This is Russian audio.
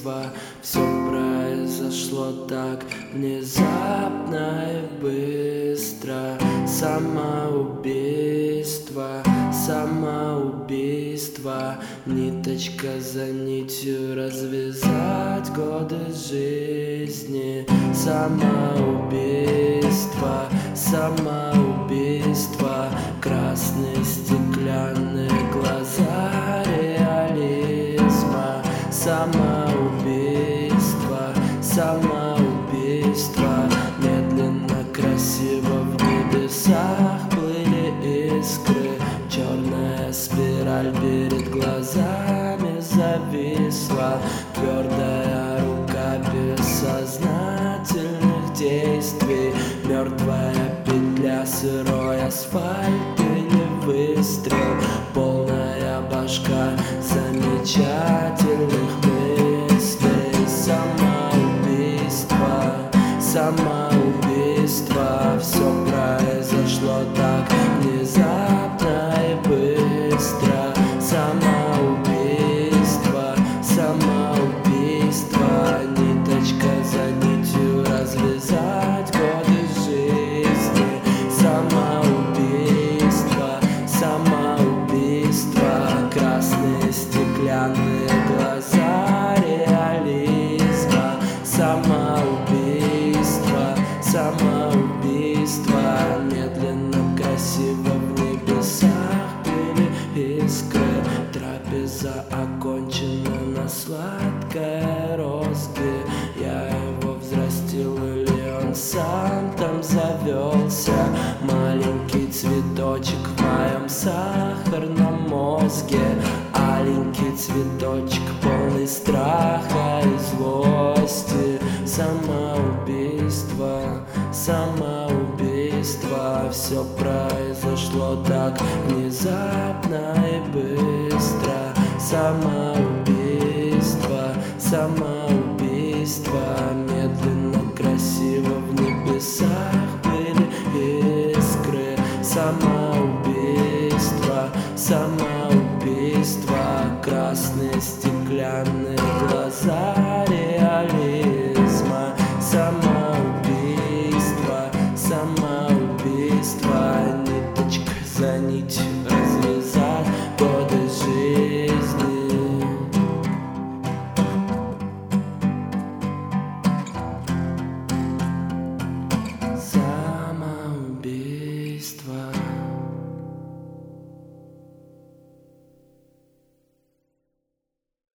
самоубийство. Все произошло так внезапно и быстро. Самоубийство, самоубийство. Ниточка за нитью развязать годы жизни. Самоубийство, самоубийство. Красные стеклянные глаза реализма. Самоубийство, самоубийство. Медленно, красиво в небесах плыли искры. Черная спираль перед глазами зависла. Твердая рука бессознательных действий. Мертвая петля, сырой асфальт или выстрел. Полная башка замечательных мыслей. Самоубийство, самоубийство. Все произошло так внезапно и быстро. Самоубийство, самоубийство. Ниточка за нитью развязать годы жизни. Самоубийство, самоубийство. Красные стеклянные глаза реализма. Самоубийство, самоубийство. Медленно, красиво в небесах были искры. Трапеза окончена на сладкой розге. Я его взрастил или он сам там завелся? Маленький цветочек в моем сахарном мозге. Аленький цветочек, полный страха и злости. Самоубийство, самоубийство. Все произошло так внезапно и быстро. Самоубийство, самоубийство. Медленно, красиво в небесах были искры. Самоубийство, самоубийство. Красные стеклянные глаза